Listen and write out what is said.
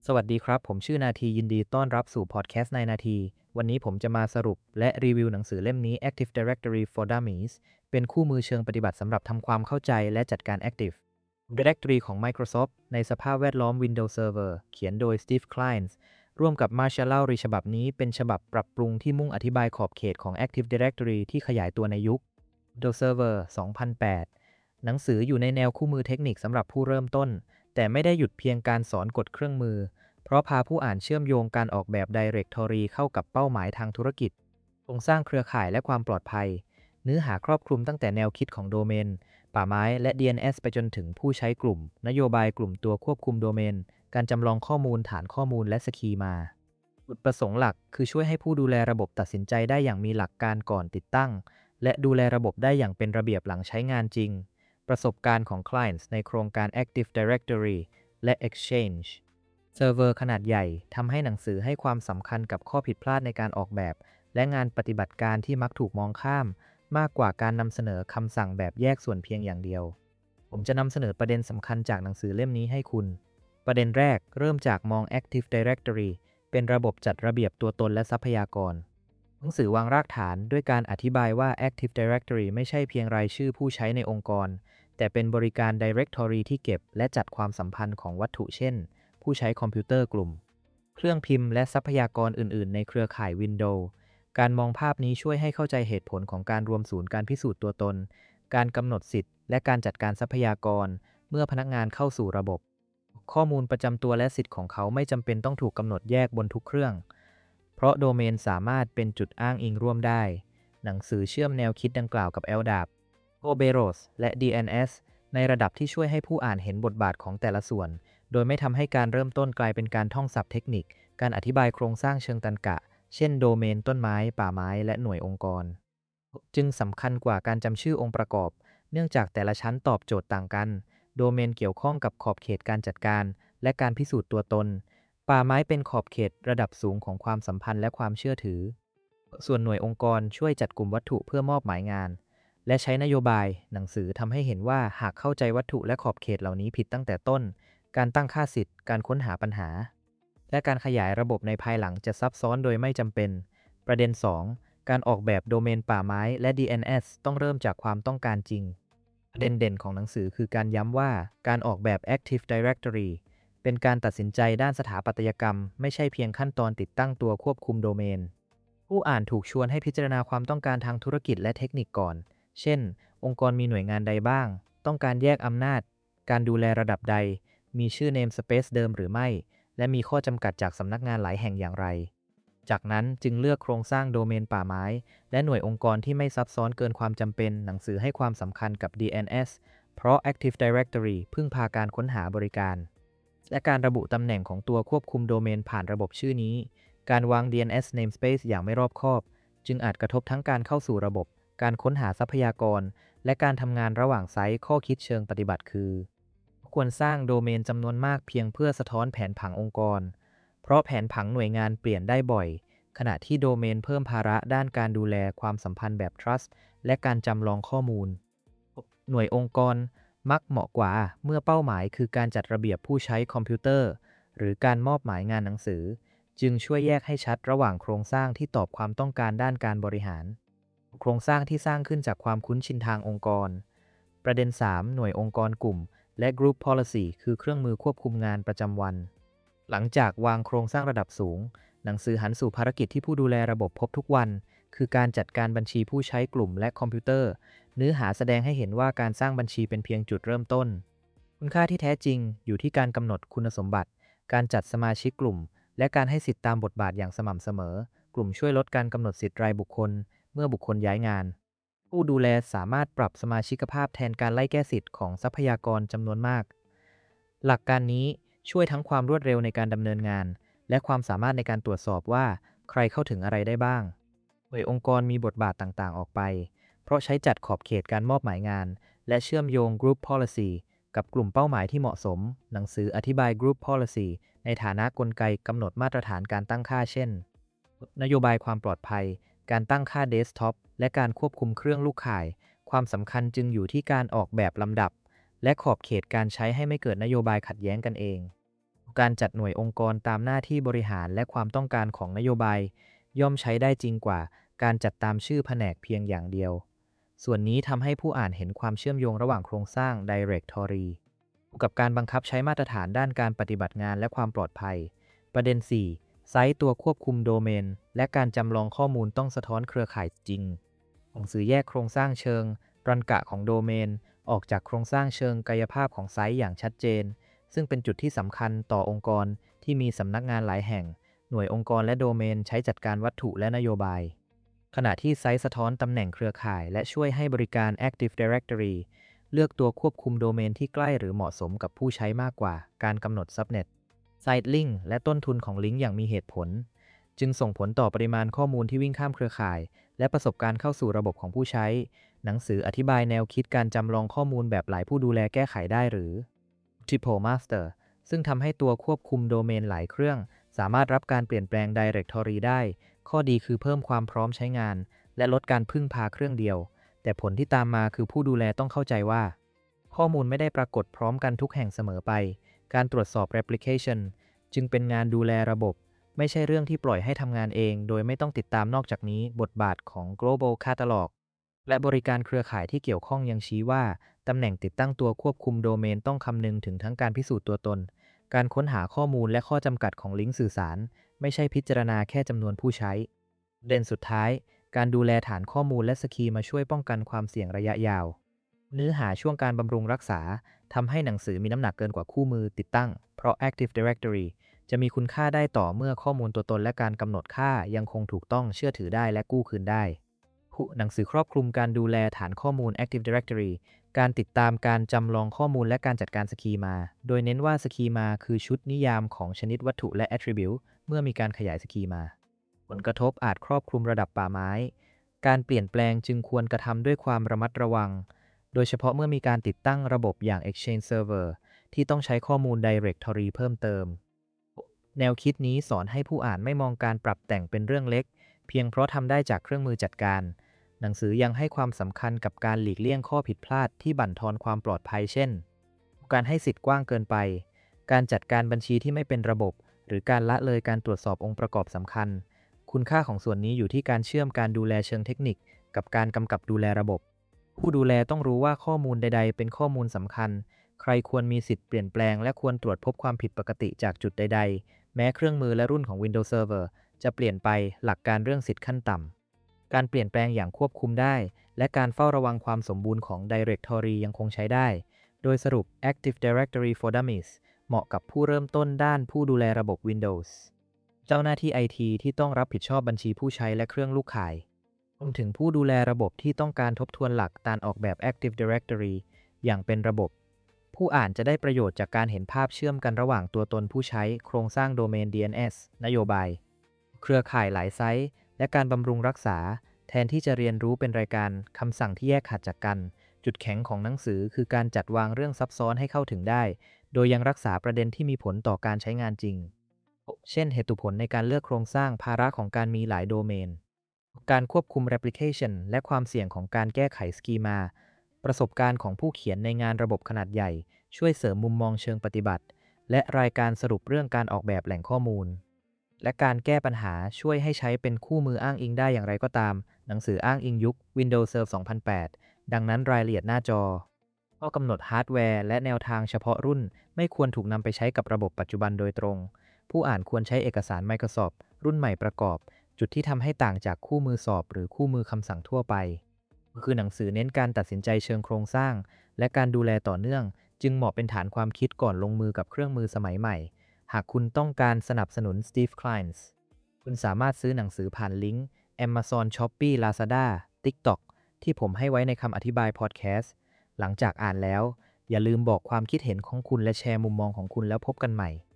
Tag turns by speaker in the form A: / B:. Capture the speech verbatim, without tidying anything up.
A: สวัสดีครับผมชื่อนาทียินดีต้อนรับสู่พอดแคสต์ในนาทีวันนี้ผมจะมาสรุปและรีวิวหนังสือเล่มนี้ Active Directory for Dummies เป็นคู่มือเชิงปฏิบัติสำหรับทำความเข้าใจและจัดการ Active Directory ของ Microsoft ในสภาพแวดล้อม Windows Server เขียนโดย Steve Clines ร่วมกับ Marshall Lowry ฉบับนี้เป็นฉบับปรับปรุงที่มุ่งอธิบายขอบเขตของ Active Directory ที่ขยายตัวในยุค Windows Server สองพันแปด หนังสืออยู่ในแนวคู่มือเทคนิคสำหรับผู้เริ่มต้นแต่ไม่ได้หยุดเพียงการสอนกฎเครื่องมือเพราะพาผู้อ่านเชื่อมโยงการออกแบบ Directory เข้ากับเป้าหมายทางธุรกิจโครงสร้างเครือข่ายและความปลอดภัยเนื้อหาครอบคลุมตั้งแต่แนวคิดของโดเมนป่าไม้และ ดี เอ็น เอส ไปจนถึงผู้ใช้กลุ่มนโยบายกลุ่มตัวควบคุมโดเมนการจำลองข้อมูลฐานข้อมูลและสคีมาจุดประสงค์หลักคือช่วยให้ผู้ดูแลระบบตัดสินใจได้อย่างมีหลักการก่อนติดตั้งและดูแลระบบได้อย่างเป็นระเบียบหลังใช้งานจริงประสบการณ์ของ Clients ในโครงการ Active Directory และ Exchange เซิร์ฟเวอร์ขนาดใหญ่ทำให้หนังสือให้ความสำคัญกับข้อผิดพลาดในการออกแบบและงานปฏิบัติการที่มักถูกมองข้ามมากกว่าการนำเสนอคำสั่งแบบแยกส่วนเพียงอย่างเดียวผมจะนำเสนอประเด็นสำคัญจากหนังสือเล่มนี้ให้คุณประเด็นแรกเริ่มจากมอง Active Directory เป็นระบบจัดระเบียบตัวตนและทรัพยากรหนังสือวางรากฐานด้วยการอธิบายว่า Active Directory ไม่ใช่เพียงรายชื่อผู้ใช้ในองค์กรแต่เป็นบริการ Directory ที่เก็บและจัดความสัมพันธ์ของวัตถุเช่นผู้ใช้คอมพิวเตอร์กลุ่มเครื่องพิมพ์และทรัพยากรอื่นๆในเครือข่าย Windows การมองภาพนี้ช่วยให้เข้าใจเหตุผลของการรวมศูนย์การพิสูจน์ตัวตนการกำหนดสิทธิ์และการจัดการทรัพยากรเมื่อพนักงานเข้าสู่ระบบข้อมูลประจำตัวและสิทธิ์ของเขาไม่จำเป็นต้องถูกกำหนดแยกบนทุกเครื่องเพราะโดเมนสามารถเป็นจุดอ้างอิงร่วมได้หนังสือเชื่อมแนวคิดดังกล่าวกับ แอล ดี เอ พี Kerberos และ ดี เอ็น เอส ในระดับที่ช่วยให้ผู้อ่านเห็นบทบาทของแต่ละส่วนโดยไม่ทำให้การเริ่มต้นกลายเป็นการท่องศัพท์เทคนิคการอธิบายโครงสร้างเชิงตรรกะเช่นโดเมนต้นไม้ป่าไม้และหน่วยองค์กรจึงสำคัญกว่าการจำชื่อองค์ประกอบเนื่องจากแต่ละชั้นตอบโจทย์ต่างกันโดเมนเกี่ยวข้องกับขอบเขตการจัดการและการพิสูจน์ตัวตนป่าไม้เป็นขอบเขตระดับสูงของความสัมพันธ์และความเชื่อถือส่วนหน่วยองค์กรช่วยจัดกลุ่มวัตถุเพื่อมอบหมายงานและใช้นโยบายหนังสือทำให้เห็นว่าหากเข้าใจวัตถุและขอบเขตเหล่านี้ผิดตั้งแต่ต้นการตั้งค่าสิทธิ์การค้นหาปัญหาและการขยายระบบในภายหลังจะซับซ้อนโดยไม่จำเป็นประเด็น สอง การออกแบบโดเมนป่าไม้และ ดี เอ็น เอส ต้องเริ่มจากความต้องการจริงประเด็นเด่นของหนังสือคือการย้ำว่าการออกแบบ Active Directory เป็นการตัดสินใจด้านสถาปัตยกรรมไม่ใช่เพียงขั้นตอนติดตั้งตัวควบคุมโดเมนผู้อ่านถูกชวนให้พิจารณาความต้องการทางธุรกิจและเทคนิคก่อนเช่นองค์กรมีหน่วยงานใดบ้างต้องการแยกอำนาจการดูแลระดับใดมีชื่อ Namespace เดิมหรือไม่และมีข้อจำกัดจากสำนักงานหลายแห่งอย่างไรจากนั้นจึงเลือกโครงสร้างโดเมนป่าไม้และหน่วยองค์กรที่ไม่ซับซ้อนเกินความจำเป็นหนังสือให้ความสำคัญกับ ดี เอ็น เอส เพราะ Active Directory พึ่งพาการค้นหาบริการและการระบุตำแหน่งของตัวควบคุมโดเมนผ่านระบบชื่อนี้การวาง ดี เอ็น เอส Namespace อย่างไม่รอบคอบจึงอาจกระทบทั้งการเข้าสู่ระบบการค้นหาทรัพยากรและการทำงานระหว่างไซต์ข้อคิดเชิงปฏิบัติคือควรสร้างโดเมนจำนวนมากเพียงเพื่อสะท้อนแผนผังองค์กรเพราะแผนผังหน่วยงานเปลี่ยนได้บ่อยขณะที่โดเมนเพิ่มภาระด้านการดูแลความสัมพันธ์แบบ Trust และการจำลองข้อมูลหน่วยองค์กรมักเหมาะกว่าเมื่อเป้าหมายคือการจัดระเบียบผู้ใช้คอมพิวเตอร์หรือการมอบหมายงานหนังสือจึงช่วยแยกให้ชัดระหว่างโครงสร้างที่ตอบความต้องการด้านการบริหารโครงสร้างที่สร้างขึ้นจากความคุ้นชินทางองค์กรประเด็น สาม หน่วยองค์กรกลุ่มและ Group Policy คือเครื่องมือควบคุมงานประจำวันหลังจากวางโครงสร้างระดับสูงหนังสือหันสู่ภารกิจที่ผู้ดูแลระบบพบทุกวันคือการจัดการบัญชีผู้ใช้กลุ่มและคอมพิวเตอร์เนื้อหาแสดงให้เห็นว่าการสร้างบัญชีเป็นเพียงจุดเริ่มต้นคุณค่าที่แท้จริงอยู่ที่การกำหนดคุณสมบัติการจัดสมาชิกกลุ่มและการให้สิทธิตามบทบาทอย่างสม่ำเสมอกลุ่มช่วยลดการกำหนดสิทธิรายบุคคลเมื่อบุคคลย้ายงานผู้ดูแลสามารถปรับสมาชิกภาพแทนการไล่แก้สิทธิ์ของทรัพยากรจำนวนมากหลักการนี้ช่วยทั้งความรวดเร็วในการดำเนินงานและความสามารถในการตรวจสอบว่าใครเข้าถึงอะไรได้บ้างหน่วยองค์กรมีบทบาทต่างๆออกไปเพราะใช้จัดขอบเขตการมอบหมายงานและเชื่อมโยง Group Policy กับกลุ่มเป้าหมายที่เหมาะสมหนังสืออธิบาย Group Policy ในฐานะกลไกกำหนดมาตรฐานการตั้งค่าเช่นนโยบายความปลอดภัยการตั้งค่าเดสก์ท็อปและการควบคุมเครื่องลูกข่ายความสำคัญจึงอยู่ที่การออกแบบลำดับและขอบเขตการใช้ให้ไม่เกิดนโยบายขัดแย้งกันเองการจัดหน่วยองค์กรตามหน้าที่บริหารและความต้องการของนโยบายย่อมใช้ได้จริงกว่าการจัดตามชื่อแผนกเพียงอย่างเดียวส่วนนี้ทำให้ผู้อ่านเห็นความเชื่อมโยงระหว่างโครงสร้าง Directory กับการบังคับใช้มาตรฐานด้านการปฏิบัติงานและความปลอดภัยประเด็น สี่ ไซต์ตัวควบคุมโดเมนและการจำลองข้อมูลต้องสะท้อนเครือข่ายจริงหนังสือแยกโครงสร้างเชิงรันกะของโดเมนออกจากโครงสร้างเชิงกายภาพของไซต์อย่างชัดเจนซึ่งเป็นจุดที่สำคัญต่อองค์กรที่มีสำนักงานหลายแห่งหน่วยองค์กรและโดเมนใช้จัดการวัตถุและนโยบายขณะที่ไซต์สะท้อนตำแหน่งเครือข่ายและช่วยให้บริการ Active Directory เลือกตัวควบคุมโดเมนที่ใกล้หรือเหมาะสมกับผู้ใช้มากกว่าการกำหนด Subnet Site Link และต้นทุนของลิงก์อย่างมีเหตุผลจึงส่งผลต่อปริมาณข้อมูลที่วิ่งข้ามเครือข่ายและประสบการณ์เข้าสู่ระบบของผู้ใช้หนังสืออธิบายแนวคิดการจำลองข้อมูลแบบหลายผู้ดูแลแก้ไขได้หรือ Triple Master ซึ่งทำให้ตัวควบคุมโดเมนหลายเครื่องสามารถรับการเปลี่ยนแปลง Directory ได้ข้อดีคือเพิ่มความพร้อมใช้งานและลดการพึ่งพาเครื่องเดียวแต่ผลที่ตามมาคือผู้ดูแลต้องเข้าใจว่าข้อมูลไม่ได้ปรากฏพร้อมกันทุกแห่งเสมอไปการตรวจสอบ Replication จึงเป็นงานดูแลระบบไม่ใช่เรื่องที่ปล่อยให้ทำงานเองโดยไม่ต้องติดตามนอกจากนี้บทบาทของ Global Catalog และบริการเครือข่ายที่เกี่ยวข้องยังชี้ว่าตำแหน่งติดตั้งตัวควบคุมโดเมนต้องคำนึงถึงทั้งการพิสูจน์ตัวตนการค้นหาข้อมูลและข้อจำกัดของลิงก์สื่อสารไม่ใช่พิจารณาแค่จำนวนผู้ใช้ประเด็นสุดท้ายการดูแลฐานข้อมูลและสกีมาช่วยป้องกันความเสี่ยงระยะยาวเนื้อหาช่วงการบำรุงรักษาทำให้หนังสือมีน้ำหนักเกินกว่าคู่มือติดตั้งเพราะ Active Directory จะมีคุณค่าได้ต่อเมื่อข้อมูลตัวตนและการกำหนดค่ายังคงถูกต้องเชื่อถือได้และกู้คืนได้หนังสือครอบคลุมการดูแลฐานข้อมูล Active Directory การติดตามการจำลองข้อมูลและการจัดการสกีมาโดยเน้นว่าสกีมาคือชุดนิยามของชนิดวัตถุและ Attribute เมื่อมีการขยายสกีมาผลกระทบอาจครอบคลุมระดับป่าไม้การเปลี่ยนแปลงจึงควรกระทำด้วยความระมัดระวังโดยเฉพาะเมื่อมีการติดตั้งระบบอย่าง Exchange Server ที่ต้องใช้ข้อมูล Directory เพิ่มเติมแนวคิดนี้สอนให้ผู้อ่านไม่มองการปรับแต่งเป็นเรื่องเล็กเพียงเพราะทำได้จากเครื่องมือจัดการหนังสือยังให้ความสำคัญกับการหลีกเลี่ยงข้อผิดพลาดที่บั่นทอนความปลอดภัยเช่นการให้สิทธิ์กว้างเกินไปการจัดการบัญชีที่ไม่เป็นระบบหรือการละเลยการตรวจสอบองค์ประกอบสำคัญคุณค่าของส่วนนี้อยู่ที่การเชื่อมการดูแลเชิงเทคนิคกับการกำกับดูแลระบบผู้ดูแลต้องรู้ว่าข้อมูลใดๆเป็นข้อมูลสำคัญใครควรมีสิทธิ์เปลี่ยนแปลงและควรตรวจพบความผิดปกติจากจุดใดๆแม้เครื่องมือและรุ่นของ Windows Server จะเปลี่ยนไปหลักการเรื่องสิทธิ์ขั้นต่ำการเปลี่ยนแปลงอย่างควบคุมได้และการเฝ้าระวังความสมบูรณ์ของ Directory ยังคงใช้ได้โดยสรุป Active Directory for Dummies เหมาะกับผู้เริ่มต้นด้านผู้ดูแลระบบ Windows เจ้าหน้าที่ ไอ ที ที่ต้องรับผิดชอบบัญชีผู้ใช้และเครื่องลูกข่ายรวมถึงผู้ดูแลระบบที่ต้องการทบทวนหลักการออกแบบ Active Directory อย่างเป็นระบบผู้อ่านจะได้ประโยชน์จากการเห็นภาพเชื่อมกันระหว่างตัวตนผู้ใช้โครงสร้างโดเมน ดี เอ็น เอส นโยบายเครือข่ายหลายไซต์และการบำรุงรักษาแทนที่จะเรียนรู้เป็นรายการคำสั่งที่แยกขาดจากกันจุดแข็งของหนังสือคือการจัดวางเรื่องซับซ้อนให้เข้าถึงได้โดยยังรักษาประเด็นที่มีผลต่อการใช้งานจริงเช่นเหตุผลในการเลือกโครงสร้างภาระของการมีหลายโดเมนการควบคุม Replication และความเสี่ยงของการแก้ไขสกีมาประสบการณ์ของผู้เขียนในงานระบบขนาดใหญ่ช่วยเสริมมุมมองเชิงปฏิบัติและรายการสรุปเรื่องการออกแบบแหล่งข้อมูลและการแก้ปัญหาช่วยให้ใช้เป็นคู่มืออ้างอิงได้อย่างไรก็ตามหนังสืออ้างอิงยุค Windows Server สองพันแปด ดังนั้นรายละเอียดหน้าจอข้อกำหนดฮาร์ดแวร์และแนวทางเฉพาะรุ่นไม่ควรถูกนำไปใช้กับระบบปัจจุบันโดยตรงผู้อ่านควรใช้เอกสาร Microsoft รุ่นใหม่ประกอบจุดที่ทำให้ต่างจากคู่มือสอบหรือคู่มือคำสั่งทั่วไปคือหนังสือเน้นการตัดสินใจเชิงโครงสร้างและการดูแลต่อเนื่องจึงเหมาะเป็นฐานความคิดก่อนลงมือกับเครื่องมือสมัยใหม่หากคุณต้องการสนับสนุน Steve Kleins คุณสามารถซื้อหนังสือผ่านลิงก์ Amazon Shopee Lazada TikTok ที่ผมให้ไว้ในคำอธิบายพอดแคสต์หลังจากอ่านแล้วอย่าลืมบอกความคิดเห็นของคุณและแชร์มุมมองของคุณแล้วพบกันใหม่